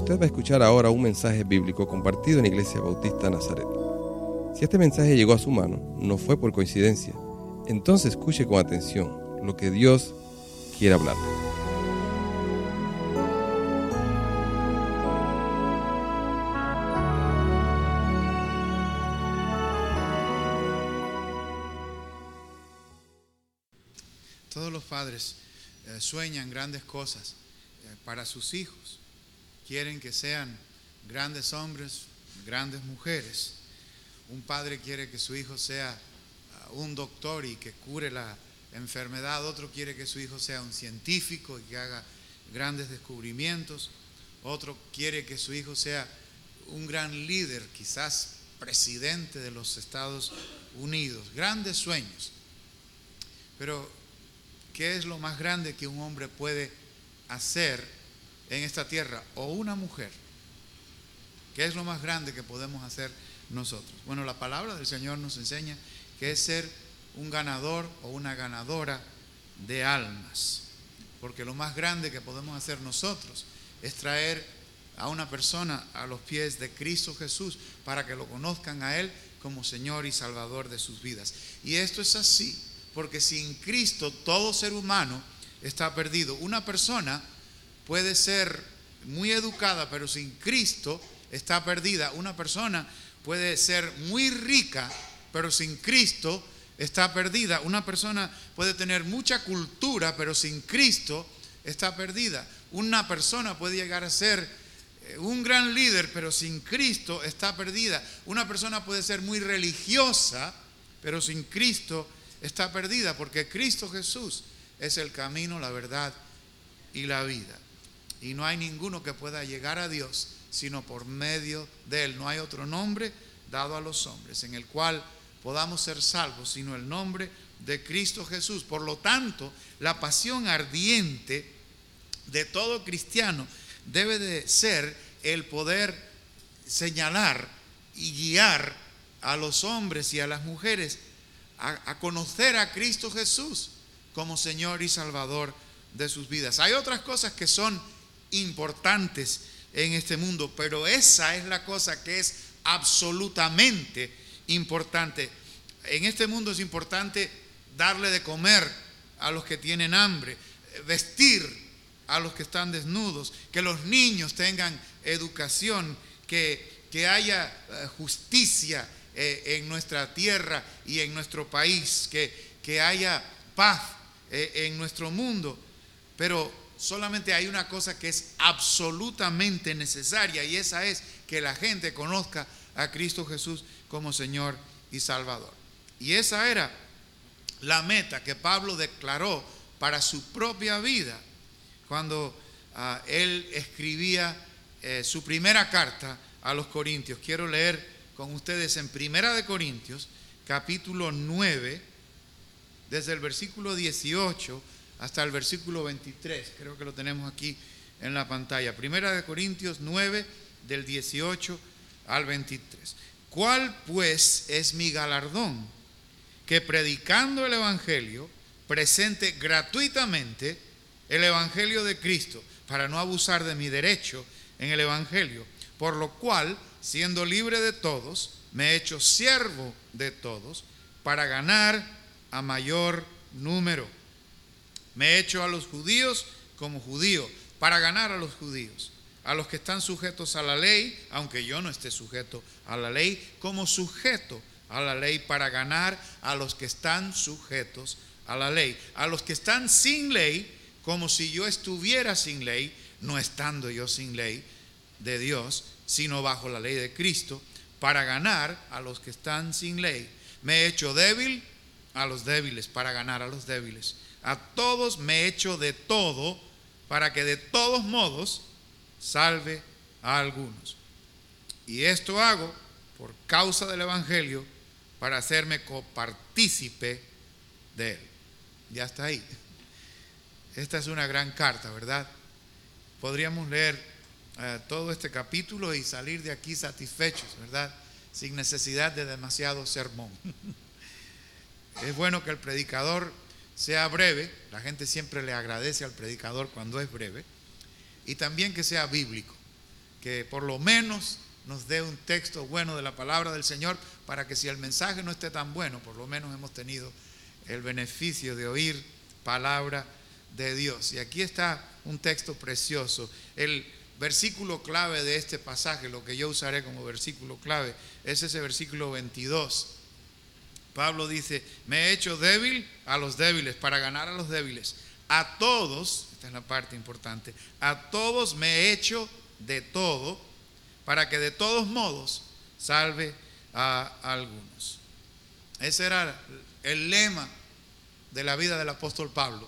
Usted va a escuchar ahora un mensaje bíblico compartido en Iglesia Bautista Nazaret. Si este mensaje llegó a su mano, no fue por coincidencia. Entonces escuche con atención lo que Dios quiere hablarle. Todos los padres sueñan grandes cosas para sus hijos. Quieren que sean grandes hombres, grandes mujeres. Un padre quiere que su hijo sea un doctor y que cure la enfermedad. Otro quiere que su hijo sea un científico y que haga grandes descubrimientos. Otro quiere que su hijo sea un gran líder, quizás presidente de los Estados Unidos. Grandes sueños. Pero ¿qué es lo más grande que un hombre puede hacer en esta tierra? O una mujer. ¿Qué es lo más grande que podemos hacer nosotros? Bueno, la palabra del Señor nos enseña que es ser un ganador o una ganadora de almas. Porque lo más grande que podemos hacer nosotros es traer a una persona a los pies de Cristo Jesús para que lo conozcan a Él como Señor y Salvador de sus vidas. Y esto es así, porque sin Cristo todo ser humano está perdido. Una persona puede ser muy educada, pero sin Cristo está perdida. Una persona puede ser muy rica, pero sin Cristo está perdida. Una persona puede tener mucha cultura, pero sin Cristo está perdida. Una persona puede llegar a ser un gran líder, pero sin Cristo está perdida. Una persona puede ser muy religiosa, pero sin Cristo está perdida, porque Cristo Jesús es el camino, la verdad y la vida. Y no hay ninguno que pueda llegar a Dios sino por medio de Él. No hay otro nombre dado a los hombres en el cual podamos ser salvos, sino el nombre de Cristo Jesús. Por lo tanto, la pasión ardiente de todo cristiano debe de ser el poder señalar y guiar a los hombres y a las mujeres a conocer a Cristo Jesús como Señor y Salvador de sus vidas. Hay otras cosas que son importantes en este mundo, pero esa es la cosa que es absolutamente importante. En este mundo es importante darle de comer a los que tienen hambre, vestir a los que están desnudos, que los niños tengan educación, que haya justicia en nuestra tierra y en nuestro país, que haya paz en nuestro mundo. Pero solamente hay una cosa que es absolutamente necesaria, y esa es que la gente conozca a Cristo Jesús como Señor y Salvador. Y esa era la meta que Pablo declaró para su propia vida cuando él escribía su primera carta a los Corintios. Quiero leer con ustedes en Primera de Corintios, capítulo 9, desde el versículo 18 hasta el versículo 23. Creo que lo tenemos aquí en la pantalla. Primera de Corintios 9, del 18 al 23. ¿Cuál pues es mi galardón? Que predicando el Evangelio, presente gratuitamente el Evangelio de Cristo, para no abusar de mi derecho en el Evangelio, por lo cual, siendo libre de todos, me he hecho siervo de todos, para ganar a mayor número. Me he hecho a los judíos como judío, para ganar a los judíos. A los que están sujetos a la ley, aunque yo no esté sujeto a la ley, como sujeto a la ley, para ganar a los que están sujetos a la ley. A los que están sin ley, como si yo estuviera sin ley, no estando yo sin ley de Dios, sino bajo la ley de Cristo, para ganar a los que están sin ley. Me he hecho débil a los débiles, para ganar a los débiles. A todos me he hecho de todo, para que de todos modos salve a algunos. Y esto hago por causa del Evangelio, para hacerme copartícipe de él. Ya está ahí. Esta es una gran carta, ¿verdad? Podríamos leer todo este capítulo y salir de aquí satisfechos, ¿verdad? Sin necesidad de demasiado sermón. Es bueno que el predicador sea breve. La gente siempre le agradece al predicador cuando es breve. Y también que sea bíblico, que por lo menos nos dé un texto bueno de la palabra del Señor, para que si el mensaje no esté tan bueno, por lo menos hemos tenido el beneficio de oír palabra de Dios. Y aquí está un texto precioso. El versículo clave de este pasaje, lo que yo usaré como versículo clave, es ese versículo 22. Pablo dice: me he hecho débil a los débiles para ganar a los débiles. A todos, esta es la parte importante, a todos me he hecho de todo, para que de todos modos salve a algunos. Ese era el lema de la vida del apóstol Pablo.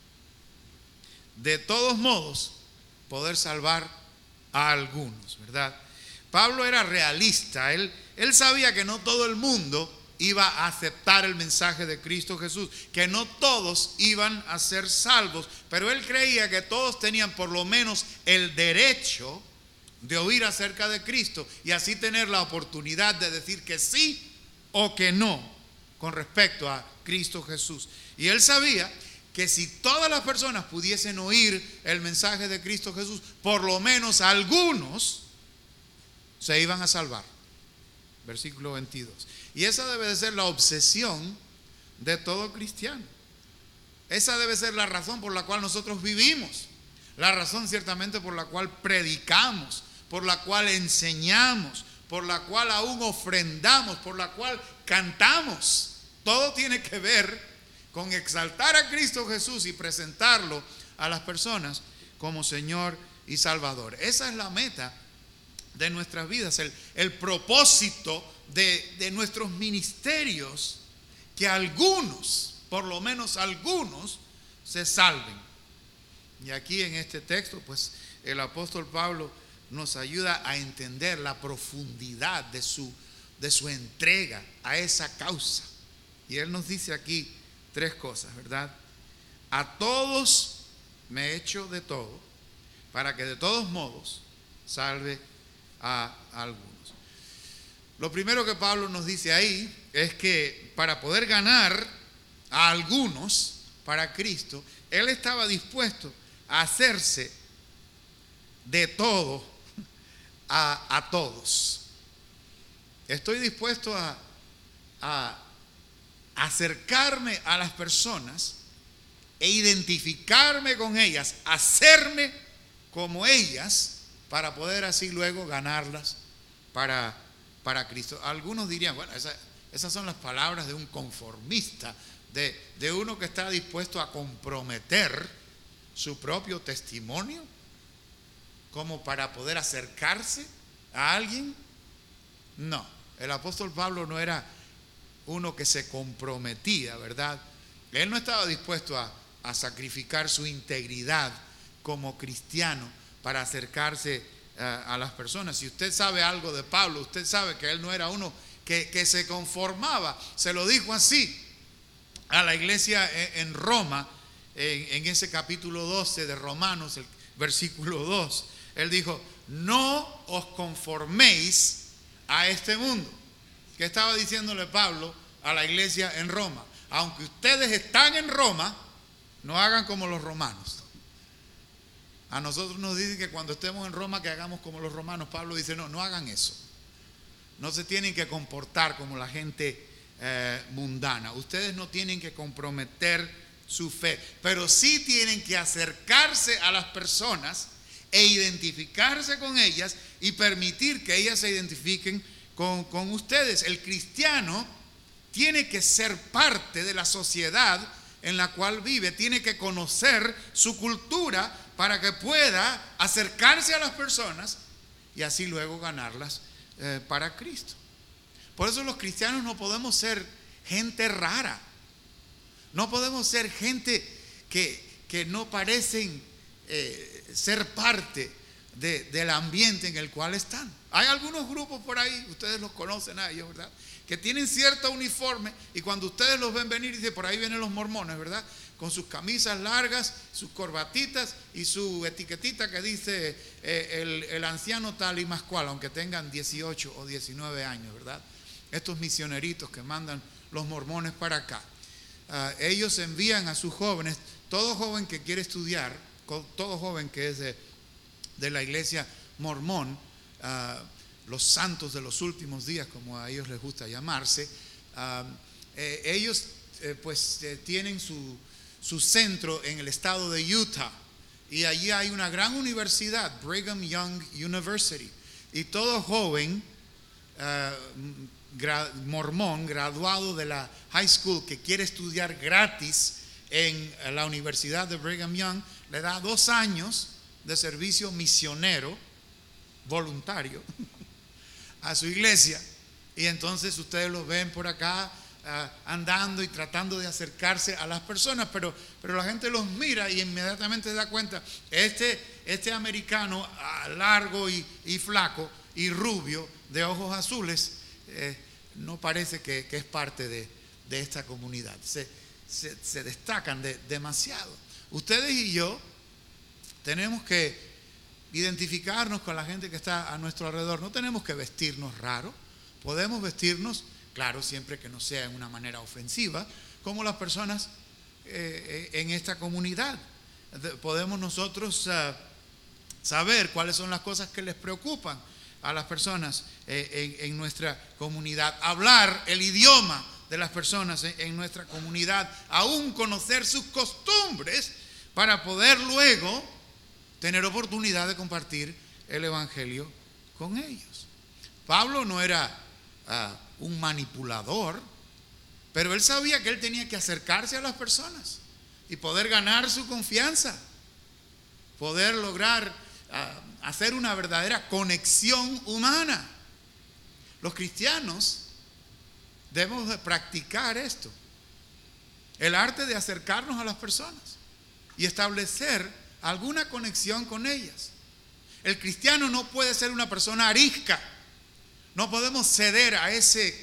De todos modos, poder salvar a algunos, ¿verdad? Pablo era realista. Él sabía que no todo el mundo iba a aceptar el mensaje de Cristo Jesús, que no todos iban a ser salvos, pero él creía que todos tenían por lo menos el derecho de oír acerca de Cristo y así tener la oportunidad de decir que sí o que no con respecto a Cristo Jesús. Y él sabía que si todas las personas pudiesen oír el mensaje de Cristo Jesús, por lo menos algunos se iban a salvar. Versículo 22. Y esa debe de ser la obsesión de todo cristiano. Esa debe ser la razón por la cual nosotros vivimos. La razón ciertamente por la cual predicamos, por la cual enseñamos, por la cual aún ofrendamos, por la cual cantamos. Todo tiene que ver con exaltar a Cristo Jesús y presentarlo a las personas como Señor y Salvador. Esa es la meta de nuestras vidas, el propósito de nuestros ministerios, que algunos, por lo menos algunos, se salven. Y aquí en este texto, pues el apóstol Pablo nos ayuda a entender la profundidad de su entrega a esa causa. Y él nos dice aquí tres cosas, ¿verdad? A todos me he hecho de todo, para que de todos modos salve a algunos. Lo primero que Pablo nos dice ahí es que para poder ganar a algunos para Cristo, él estaba dispuesto a hacerse de todo a todos. Estoy dispuesto a acercarme a las personas e identificarme con ellas, hacerme como ellas, para poder así luego ganarlas para Cristo. Algunos dirían, bueno, esas son las palabras de un conformista, de uno que está dispuesto a comprometer su propio testimonio como para poder acercarse a alguien. No, el apóstol Pablo no era uno que se comprometía, ¿verdad? Él no estaba dispuesto a sacrificar su integridad como cristiano para acercarse a las personas. Si usted sabe algo de Pablo, usted sabe que él no era uno que se conformaba. Se lo dijo así a la iglesia en Roma, en ese capítulo 12 de Romanos, el versículo 2. Él dijo: no os conforméis a este mundo. ¿Qué estaba diciéndole Pablo a la iglesia en Roma? Aunque ustedes están en Roma, no hagan como los romanos. A nosotros nos dicen que cuando estemos en Roma que hagamos como los romanos. Pablo dice: no hagan eso. No se tienen que comportar como la gente mundana. Ustedes no tienen que comprometer su fe, pero sí tienen que acercarse a las personas e identificarse con ellas y permitir que ellas se identifiquen con ustedes. El cristiano tiene que ser parte de la sociedad en la cual vive, tiene que conocer su cultura para que pueda acercarse a las personas y así luego ganarlas para Cristo. Por eso los cristianos no podemos ser gente rara, no podemos ser gente que no parecen ser parte del ambiente en el cual están. Hay algunos grupos por ahí, ustedes los conocen a ellos, ¿verdad?, que tienen cierto uniforme, y cuando ustedes los ven venir, dicen: por ahí vienen los mormones, ¿verdad?, con sus camisas largas, sus corbatitas y su etiquetita que dice el anciano tal y más cual, aunque tengan 18 o 19 años, ¿verdad? Estos misioneritos que mandan los mormones para acá, ellos envían a sus jóvenes, todo joven que quiere estudiar, todo joven que es de la iglesia mormón, los santos de los últimos días, como a ellos les gusta llamarse, ellos tienen su centro en el estado de Utah, y allí hay una gran universidad, Brigham Young University, y todo joven mormón graduado de la high school que quiere estudiar gratis en la Universidad de Brigham Young le da 2 años de servicio misionero voluntario a su iglesia, y entonces ustedes los ven por acá andando y tratando de acercarse a las personas, pero la gente los mira y inmediatamente se da cuenta, este americano largo y flaco y rubio de ojos azules no parece que es parte de esta comunidad. Se destacan demasiado. Ustedes y yo tenemos que identificarnos con la gente que está a nuestro alrededor. No tenemos que vestirnos raro. Podemos vestirnos, claro, siempre que no sea en una manera ofensiva, como las personas en esta comunidad. Podemos nosotros saber cuáles son las cosas que les preocupan a las personas en nuestra comunidad, hablar el idioma de las personas en nuestra comunidad, aún conocer sus costumbres para poder luego tener oportunidad de compartir el evangelio con ellos. Pablo no era un manipulador, pero él sabía que él tenía que acercarse a las personas y poder ganar su confianza, poder lograr hacer una verdadera conexión humana. Los cristianos debemos de practicar esto, el arte de acercarnos a las personas y establecer alguna conexión con ellas. El cristiano no puede ser una persona arisca. No podemos ceder a ese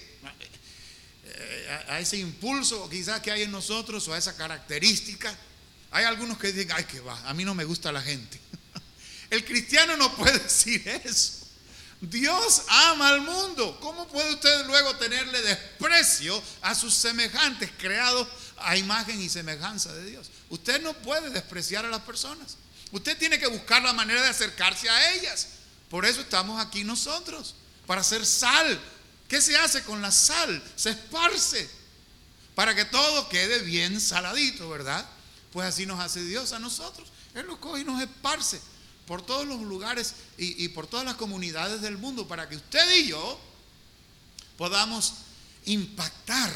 impulso quizás que hay en nosotros, o a esa característica. Hay algunos que dicen, ay, que va, a mí no me gusta la gente. El cristiano no puede decir eso. Dios ama al mundo. ¿Cómo puede usted luego tenerle desprecio a sus semejantes creados a imagen y semejanza de Dios? Usted no puede despreciar a las personas. Usted tiene que buscar la manera de acercarse a ellas. Por eso estamos aquí nosotros, para hacer sal. ¿Qué se hace con la sal? Se esparce para que todo quede bien saladito, ¿verdad? Pues así nos hace Dios a nosotros. Él nos coge y nos esparce por todos los lugares y por todas las comunidades del mundo, para que usted y yo podamos impactar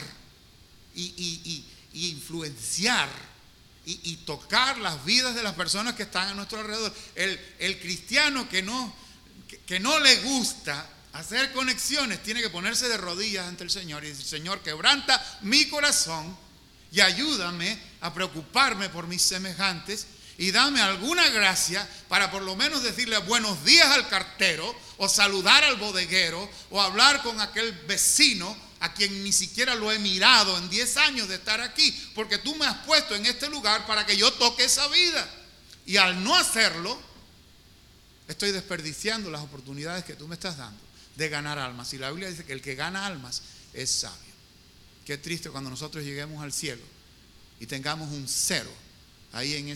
y influenciar y tocar las vidas de las personas que están a nuestro alrededor. El cristiano que no le gusta hacer conexiones tiene que ponerse de rodillas ante el Señor y decir, Señor, quebranta mi corazón y ayúdame a preocuparme por mis semejantes, y dame alguna gracia para por lo menos decirle buenos días al cartero, o saludar al bodeguero, o hablar con aquel vecino a quien ni siquiera lo he mirado en 10 años de estar aquí, porque tú me has puesto en este lugar para que yo toque esa vida. Y al no hacerlo, estoy desperdiciando las oportunidades que tú me estás dando de ganar almas. Y la Biblia dice que el que gana almas es sabio. Qué triste cuando nosotros lleguemos al cielo y tengamos un 0 ahí en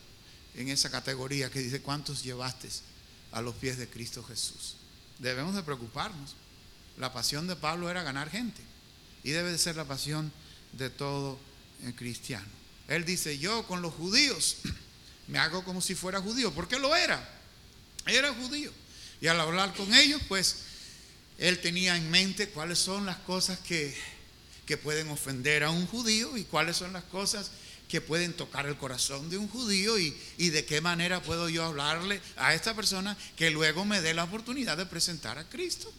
esa categoría que dice cuántos llevaste a los pies de Cristo Jesús. Debemos de preocuparnos. La pasión de Pablo era ganar gente, y debe de ser la pasión de todo cristiano. Él dice, yo con los judíos me hago como si fuera judío, porque lo era judío, y al hablar con ellos, pues él tenía en mente cuáles son las cosas que pueden ofender a un judío, y cuáles son las cosas que pueden tocar el corazón de un judío, y de qué manera puedo yo hablarle a esta persona que luego me dé la oportunidad de presentar a Cristo.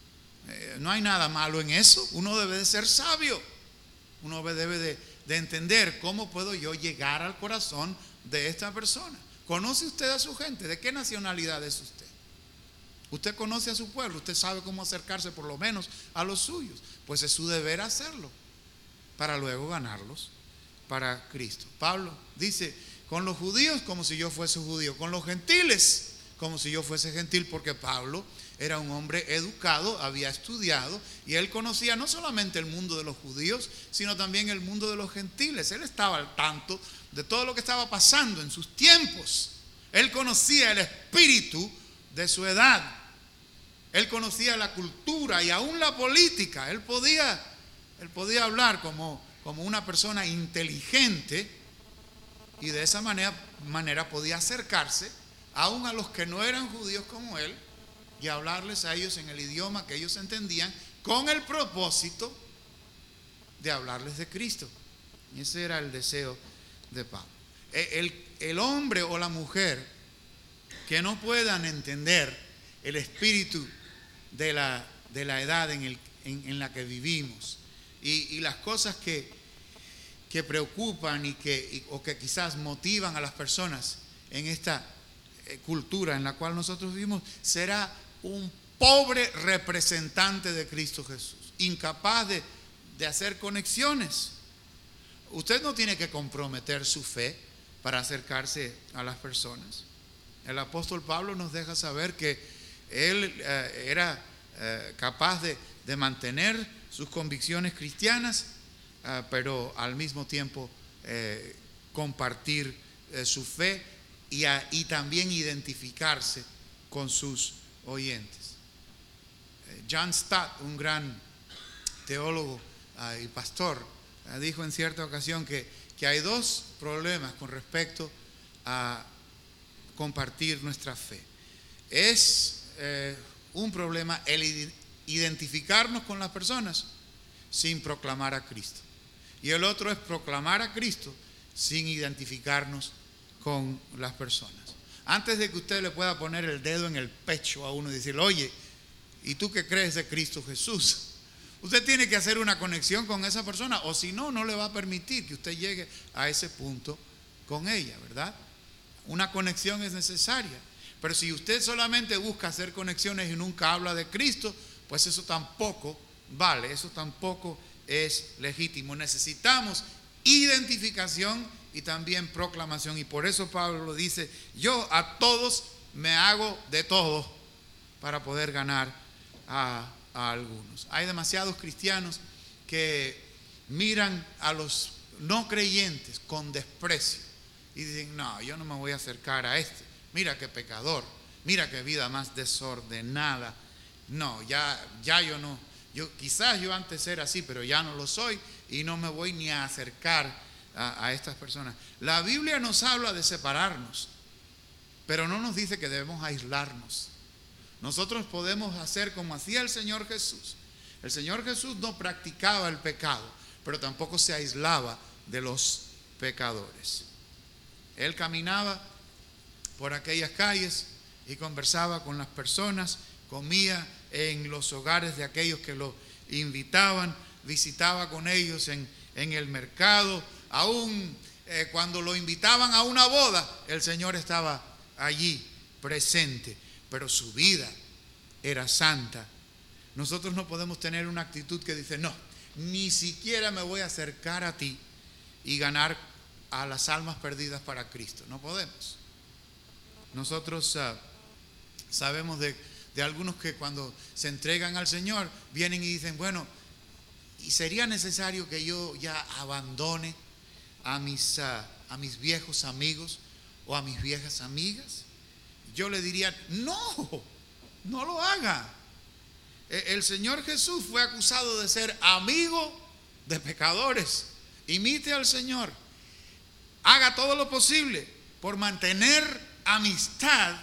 No hay nada malo en eso. Uno debe de ser sabio. Uno debe de entender cómo puedo yo llegar al corazón de esta persona. ¿Conoce usted a su gente? ¿De qué nacionalidad es usted? Usted conoce a su pueblo. Usted sabe cómo acercarse por lo menos a los suyos. Pues es su deber hacerlo para luego ganarlos para Cristo. Pablo dice, con los judíos como si yo fuese judío, con los gentiles como si yo fuese gentil, porque Pablo era un hombre educado, había estudiado, y él conocía no solamente el mundo de los judíos, sino también el mundo de los gentiles. Él estaba al tanto de todo lo que estaba pasando en sus tiempos. Él conocía el espíritu de su edad. Él conocía la cultura y aún la política. Él podía hablar como una persona inteligente, y de esa manera podía acercarse aún a los que no eran judíos como él y hablarles a ellos en el idioma que ellos entendían, con el propósito de hablarles de Cristo. Y ese era el deseo de Pablo. El hombre o la mujer que no puedan entender el espíritu de la edad en la que vivimos y las cosas que preocupan o que quizás motivan a las personas en esta cultura en la cual nosotros vivimos, será un pobre representante de Cristo Jesús, incapaz de hacer conexiones. Usted no tiene que comprometer su fe para acercarse a las personas. El apóstol Pablo nos deja saber que él era capaz de mantener sus convicciones cristianas, pero al mismo tiempo compartir su fe y también identificarse con sus oyentes. John Stott, un gran teólogo y pastor, dijo en cierta ocasión que hay dos problemas con respecto a compartir nuestra fe. Es un problema el identificarnos con las personas sin proclamar a Cristo, y el otro es proclamar a Cristo sin identificarnos con las personas. Antes de que usted le pueda poner el dedo en el pecho a uno y decirle: oye, ¿y tú qué crees de Cristo Jesús? Usted tiene que hacer una conexión con esa persona, o si no, no le va a permitir que usted llegue a ese punto con ella, ¿verdad? Una conexión es necesaria. Pero si usted solamente busca hacer conexiones y nunca habla de Cristo, pues eso tampoco vale, eso tampoco es legítimo. Necesitamos identificación y también proclamación, y por eso Pablo dice: yo a todos me hago de todo para poder ganar a algunos. Hay demasiados cristianos que miran a los no creyentes con desprecio y dicen: no, yo no me voy a acercar a este, mira qué pecador, mira qué vida más desordenada. No, ya yo no, quizás yo antes era así, pero ya no lo soy y no me voy ni a acercar a estas personas. La Biblia nos habla de separarnos, pero no nos dice que debemos aislarnos. Nosotros podemos hacer como hacía el Señor Jesús. El Señor Jesús no practicaba el pecado, pero tampoco se aislaba de los pecadores. Él caminaba por aquellas calles y conversaba con las personas, comía en los hogares de aquellos que lo invitaban, visitaba con ellos en el mercado. Aún cuando lo invitaban a una boda, el Señor estaba allí presente, pero su vida era santa. Nosotros no podemos tener una actitud que dice: no, ni siquiera me voy a acercar a ti y ganar a las almas perdidas para Cristo. No podemos. Nosotros sabemos de algunos que cuando se entregan al Señor vienen y dicen: bueno, ¿y sería necesario que yo ya abandone a mis viejos amigos o a mis viejas amigas? Yo le diría: no lo haga. El Señor Jesús fue acusado de ser amigo de pecadores. Imite al Señor. Haga todo lo posible por mantener amistad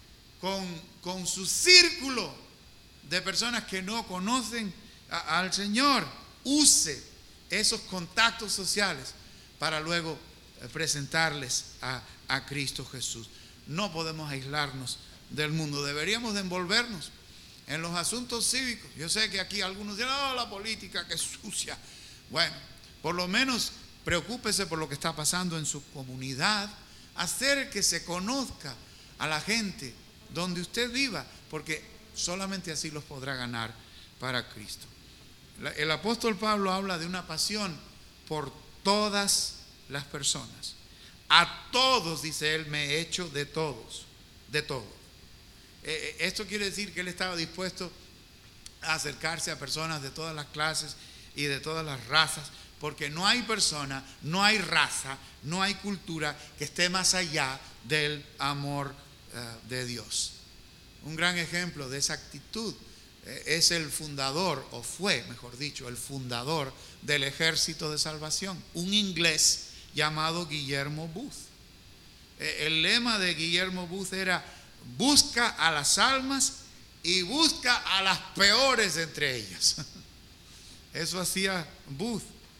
con su círculo de personas que no conocen al Señor. Use esos contactos sociales para luego presentarles a Cristo Jesús. No podemos aislarnos del mundo. Deberíamos de envolvernos en los asuntos cívicos. Yo sé que aquí algunos dicen: no, la política que es sucia. Bueno, por lo menos preocúpese por lo que está pasando en su comunidad. Hacer que se conozca a la gente donde usted viva, porque solamente así los podrá ganar para Cristo. El apóstol Pablo habla de una pasión por todas las personas. A todos, dice él, me he hecho de todos, de todo. Esto quiere decir que él estaba dispuesto a acercarse a personas de todas las clases y de todas las razas, porque no hay persona, no hay raza, no hay cultura que esté más allá del amor de Dios. un gran ejemplo de esa actitud es el fundador, o fue, mejor dicho, el fundador del Ejército de Salvación, un inglés llamado Guillermo Booth. El lema de Guillermo Booth era: busca a las almas y busca a las peores entre ellas. Eso hacía Booth,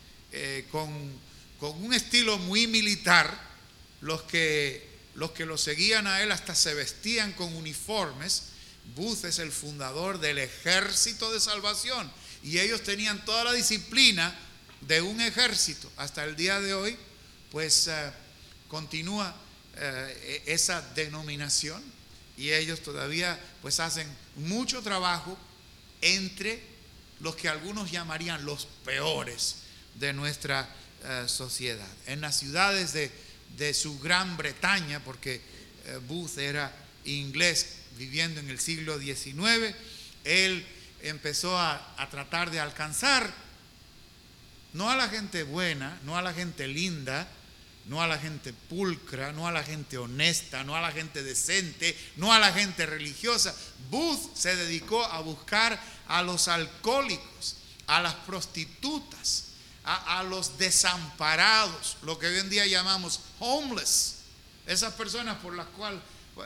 con un estilo muy militar. Los que lo seguían a él hasta se vestían con uniformes. Booth es el fundador del Ejército de Salvación, y ellos tenían toda la disciplina de un ejército. Hasta el día de hoy, pues continúa esa denominación, y ellos todavía pues hacen mucho trabajo entre los que algunos llamarían los peores de nuestra sociedad. En las ciudades de su Gran Bretaña, porque Booth era inglés viviendo en el siglo XIX, él empezó a tratar de alcanzar no a la gente buena, no a la gente linda, no a la gente pulcra, no a la gente honesta, no a la gente decente, no a la gente religiosa. Booth se dedicó a buscar a los alcohólicos, a las prostitutas, a los desamparados, lo que hoy en día llamamos homeless, esas personas por las cuales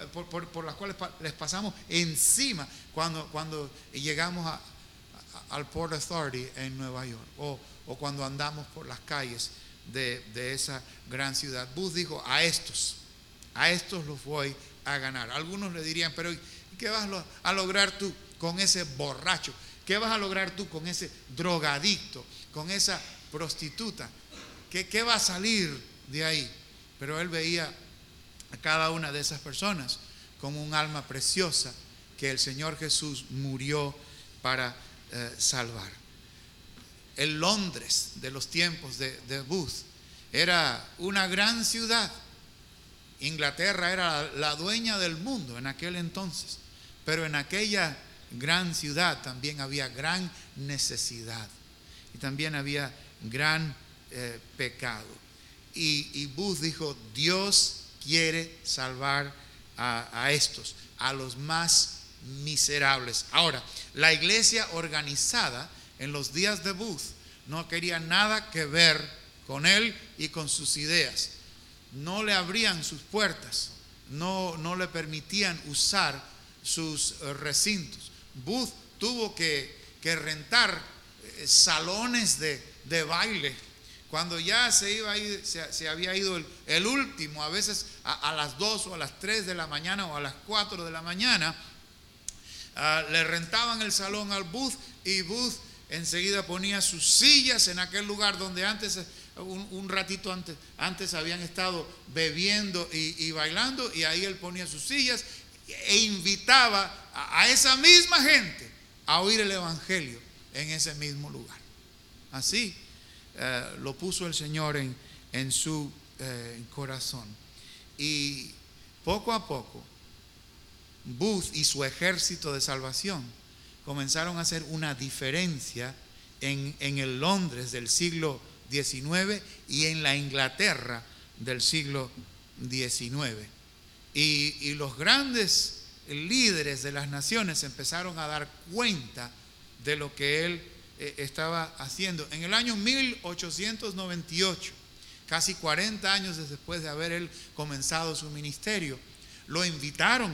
les pasamos encima cuando llegamos al Port Authority en Nueva York, o cuando andamos por las calles de esa gran ciudad. Booth dijo: a estos los voy a ganar. Algunos le dirían: pero ¿qué vas a lograr tú con ese borracho? ¿Qué vas a lograr tú con ese drogadicto, con esa prostituta? ¿Qué va a salir de ahí? Pero él veía a cada una de esas personas como un alma preciosa que el Señor Jesús murió para salvar. El Londres de los tiempos de Booth era una gran ciudad. Inglaterra era la dueña del mundo en aquel entonces, pero en aquella gran ciudad también había gran necesidad y también había gran pecado. Y Booth dijo: Dios quiere salvar a estos, a los más miserables. Ahora, la iglesia organizada en los días de Booth no quería nada que ver con él y con sus ideas. No le abrían sus puertas, no le permitían usar sus recintos. Booth tuvo que rentar salones de baile. Cuando ya se había ido el último, a veces a las 2 o a las 3 de la mañana o a las 4 de la mañana, le rentaban el salón al Booth, y Booth enseguida ponía sus sillas en aquel lugar donde antes, un ratito antes habían estado bebiendo y bailando, y ahí él ponía sus sillas e invitaba a esa misma gente a oír el evangelio en ese mismo lugar. Así lo puso el Señor en su corazón. Y poco a poco Booth y su ejército de salvación comenzaron a hacer una diferencia en el Londres del siglo XIX y en la Inglaterra del siglo XIX. Y los grandes líderes de las naciones empezaron a dar cuenta de lo que él estaba haciendo. En el año 1898, casi 40 años después de haber él comenzado su ministerio, lo invitaron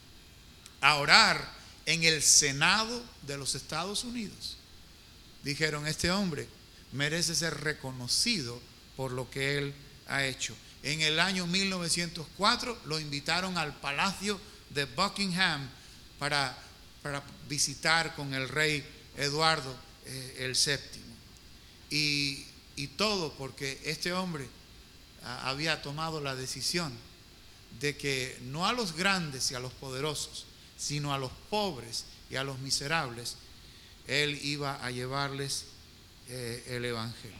a orar en el Senado de los Estados Unidos. Dijeron: este hombre merece ser reconocido por lo que él ha hecho. En el año 1904 lo invitaron al Palacio de Buckingham para visitar con el rey Eduardo el VII. Y todo porque este hombre había tomado la decisión de que no a los grandes y a los poderosos, sino a los pobres y a los miserables, él iba a llevarles el evangelio.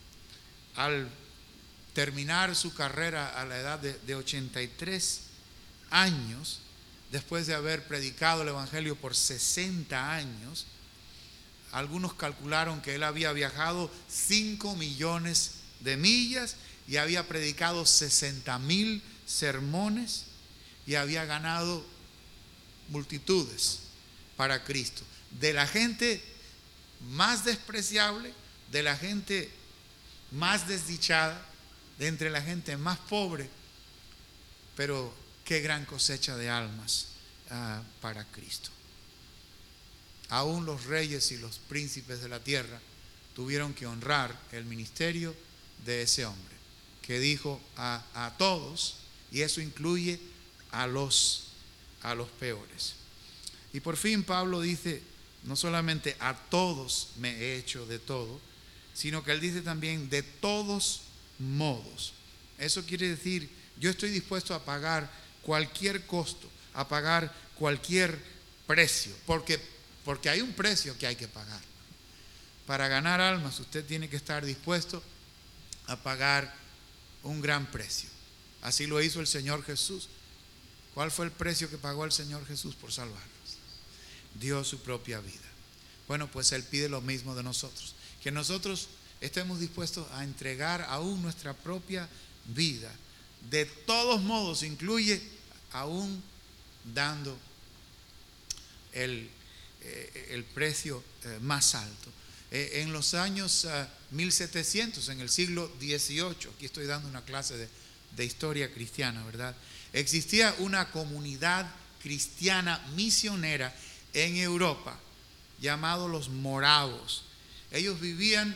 Al terminar su carrera a la edad de 83 años, después de haber predicado el evangelio por 60 años, algunos calcularon que él había viajado 5 millones de millas y había predicado 60,000 sermones y había ganado multitudes para Cristo. De la gente más despreciable, de la gente más desdichada, de entre la gente más pobre, pero qué gran cosecha de almas para Cristo. Aún los reyes y los príncipes de la tierra tuvieron que honrar el ministerio de ese hombre, que dijo a todos, y eso incluye a los peores. Y por fin Pablo dice, no solamente a todos me he hecho de todo, sino que él dice también de todos modos. Eso quiere decir, yo estoy dispuesto a pagar cualquier costo, a pagar cualquier precio, porque hay un precio que hay que pagar. Para ganar almas usted tiene que estar dispuesto a pagar un gran precio. Así lo hizo el Señor Jesús. ¿Cuál fue el precio que pagó el Señor Jesús por salvarnos? Dio su propia vida. Bueno, pues Él pide lo mismo de nosotros, que nosotros estemos dispuestos a entregar aún nuestra propia vida. De todos modos, incluye aún dando el precio más alto. En los años 1700, en el siglo XVIII, aquí estoy dando una clase de historia cristiana, ¿verdad? Existía una comunidad cristiana misionera en Europa llamado los moravos. Ellos vivían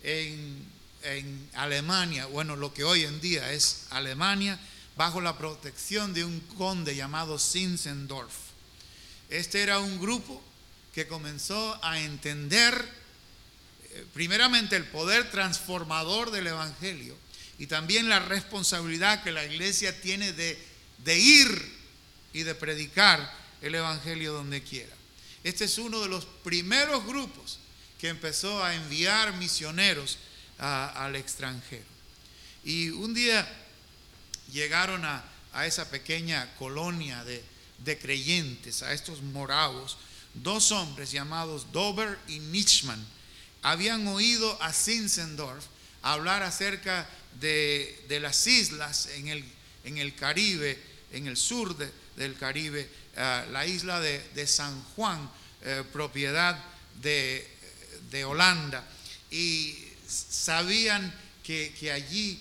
en Alemania, bueno, lo que hoy en día es Alemania, bajo la protección de un conde llamado Zinzendorf. Este era un grupo que comenzó a entender primeramente el poder transformador del Evangelio y también la responsabilidad que la iglesia tiene de ir y de predicar el Evangelio donde quiera. Este es uno de los primeros grupos que empezó a enviar misioneros al extranjero. Y un día llegaron a esa pequeña colonia de creyentes, a estos moravos, dos hombres llamados Dober y Nichman. Habían oído a Zinzendorf hablar acerca de las islas en el Caribe, en el sur del Caribe, la isla de San Juan, propiedad de Holanda, y sabían que allí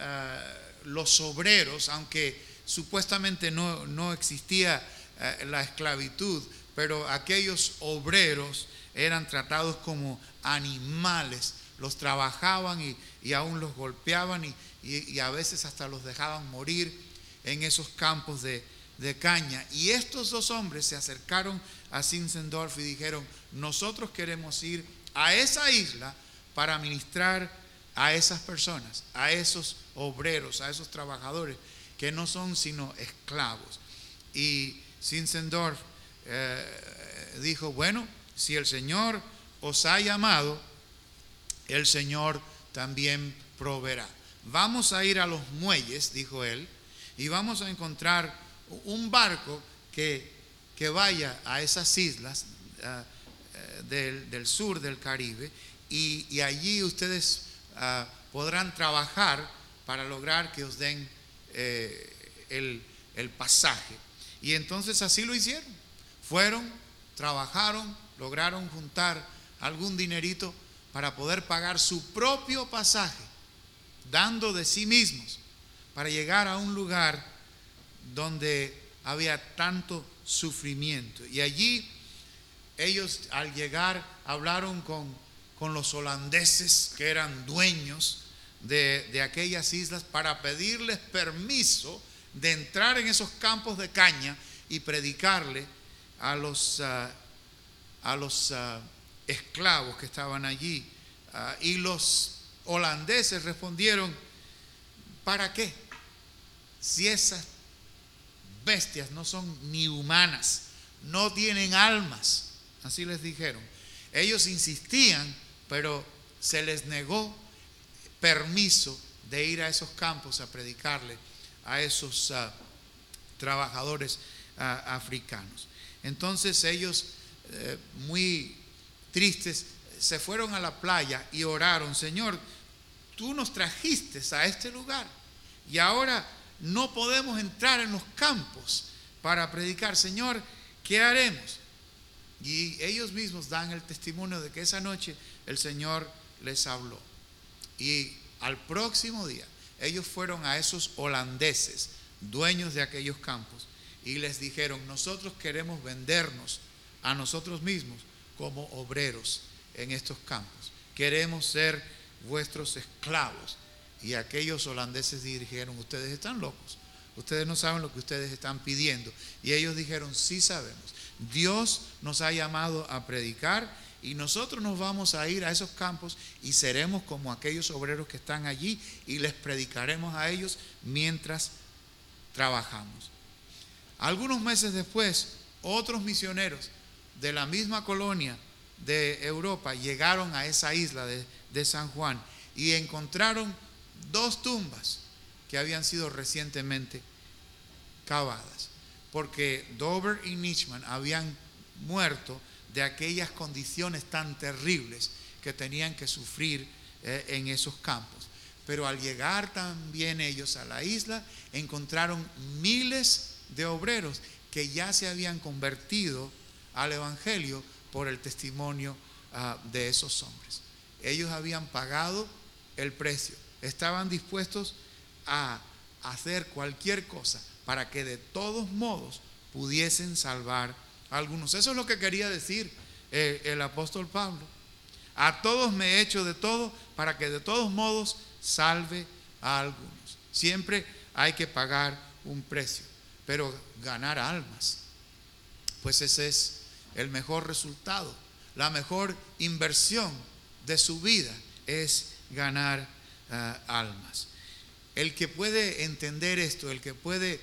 los obreros, aunque supuestamente no existía la esclavitud, pero aquellos obreros eran tratados como animales, los trabajaban y aún los golpeaban y a veces hasta los dejaban morir en esos campos de caña. Y estos dos hombres se acercaron a Zinzendorf y dijeron: nosotros queremos ir a esa isla para ministrar a esas personas, a esos obreros, a esos trabajadores que no son sino esclavos. Y Zinzendorf dijo: bueno, si el Señor os ha llamado, el Señor también proveerá. Vamos a ir a los muelles, dijo él, y vamos a encontrar un barco que vaya a esas islas del sur del Caribe, y allí ustedes podrán trabajar para lograr que os den el pasaje. Y entonces así lo hicieron. Fueron, trabajaron, lograron juntar algún dinerito para poder pagar su propio pasaje, dando de sí mismos, para llegar a un lugar donde había tanto sufrimiento. Y allí ellos, al llegar, hablaron con los holandeses que eran dueños de aquellas islas para pedirles permiso de entrar en esos campos de caña y predicarle a los esclavos que estaban allí. Y los holandeses respondieron: ¿para qué? Si esas bestias no son ni humanas, no tienen almas. Así les dijeron. Ellos insistían, pero se les negó permiso de ir a esos campos a predicarle a esos trabajadores africanos. Entonces ellos, muy tristes, se fueron a la playa y oraron: Señor, tú nos trajiste a este lugar y ahora no podemos entrar en los campos para predicar. Señor, ¿qué haremos? Y ellos mismos dan el testimonio de que esa noche el Señor les habló. Y al próximo día ellos fueron a esos holandeses, dueños de aquellos campos, y les dijeron: nosotros queremos vendernos a nosotros mismos como obreros en estos campos. Queremos ser vuestros esclavos. Y aquellos holandeses dijeron: ustedes están locos. Ustedes no saben lo que ustedes están pidiendo. Y ellos dijeron: sí sabemos. Dios nos ha llamado a predicar y nosotros nos vamos a ir a esos campos y seremos como aquellos obreros que están allí y les predicaremos a ellos mientras trabajamos. Algunos meses después, otros misioneros de la misma colonia de Europa llegaron a esa isla de San Juan y encontraron 2 tumbas que habían sido recientemente cavadas, porque Dover y Nichman habían muerto de aquellas condiciones tan terribles que tenían que sufrir en esos campos. Pero al llegar también ellos a la isla, encontraron miles de obreros que ya se habían convertido al evangelio por el testimonio de esos hombres. Ellos habían pagado el precio, estaban dispuestos a hacer cualquier cosa para que de todos modos pudiesen salvar a algunos. Eso es lo que quería decir el apóstol Pablo. A todos me he hecho de todo para que de todos modos salve a algunos. Siempre hay que pagar un precio, pero ganar almas, pues ese es el mejor resultado. La mejor inversión de su vida es ganar almas. El que puede entender esto, el que puede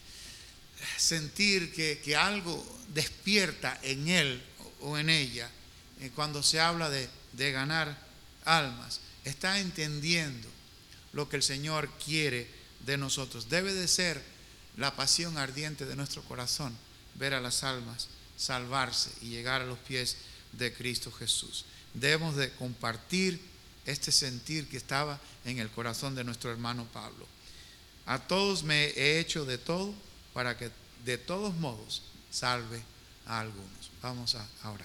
sentir que algo despierta en él o en ella cuando se habla de ganar almas, está entendiendo lo que el Señor quiere de nosotros. Debe de ser la pasión ardiente de nuestro corazón ver a las almas salvarse y llegar a los pies de Cristo Jesús. Debemos de compartir este sentir que estaba en el corazón de nuestro hermano Pablo. A todos me he hecho de todo para que de todos modos salve a algunos. Vamos a orar.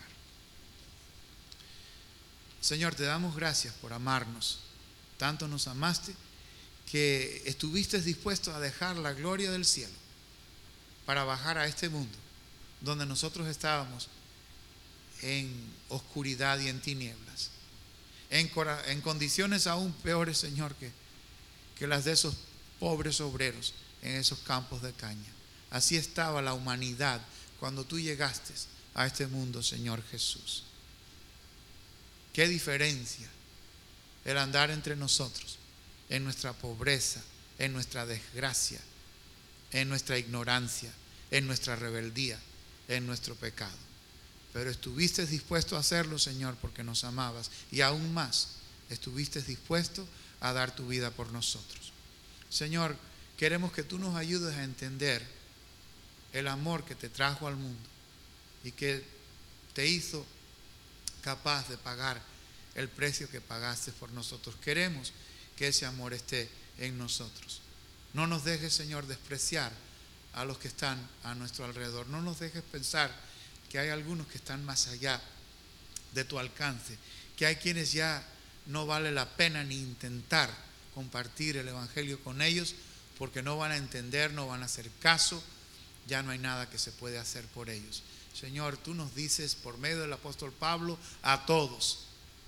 Señor, te damos gracias por amarnos. Tanto nos amaste que estuviste dispuesto a dejar la gloria del cielo para bajar a este mundo donde nosotros estábamos en oscuridad y en tinieblas, en condiciones aún peores, Señor, que las de esos pobres obreros en esos campos de caña. Así estaba la humanidad cuando tú llegaste a este mundo, Señor Jesús. Qué diferencia el andar entre nosotros en nuestra pobreza, en nuestra desgracia, en nuestra ignorancia, en nuestra rebeldía, en nuestro pecado. Pero estuviste dispuesto a hacerlo, Señor, porque nos amabas, y aún más estuviste dispuesto a dar tu vida por nosotros. Señor, queremos que tú nos ayudes a entender el amor que te trajo al mundo y que te hizo capaz de pagar el precio que pagaste por nosotros. Queremos que ese amor esté en nosotros. No nos dejes, Señor, despreciar a los que están a nuestro alrededor. No nos dejes pensar que hay algunos que están más allá de tu alcance, que hay quienes ya no vale la pena ni intentar compartir el evangelio con ellos porque no van a entender, no van a hacer caso, ya no hay nada que se puede hacer por ellos. Señor, tú nos dices por medio del apóstol Pablo a todos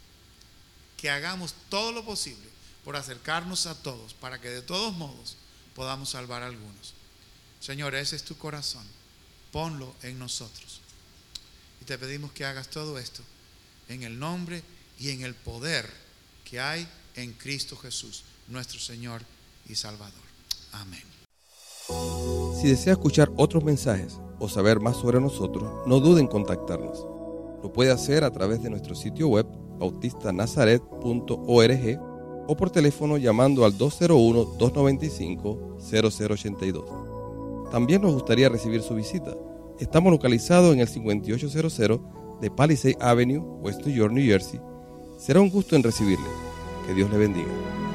que hagamos todo lo posible por acercarnos a todos para que de todos modos podamos salvar a algunos. Señor, ese es tu corazón, ponlo en nosotros. Y te pedimos que hagas todo esto en el nombre y en el poder que hay en Cristo Jesús, nuestro Señor y Salvador. Amén. Si desea escuchar otros mensajes o saber más sobre nosotros, no dude en contactarnos. Lo puede hacer a través de nuestro sitio web bautistanazaret.org o por teléfono llamando al 201-295-0082. También nos gustaría recibir su visita. Estamos localizados en el 5800 de Palisade Avenue, West New York, New Jersey. Será un gusto en recibirle. Que Dios le bendiga.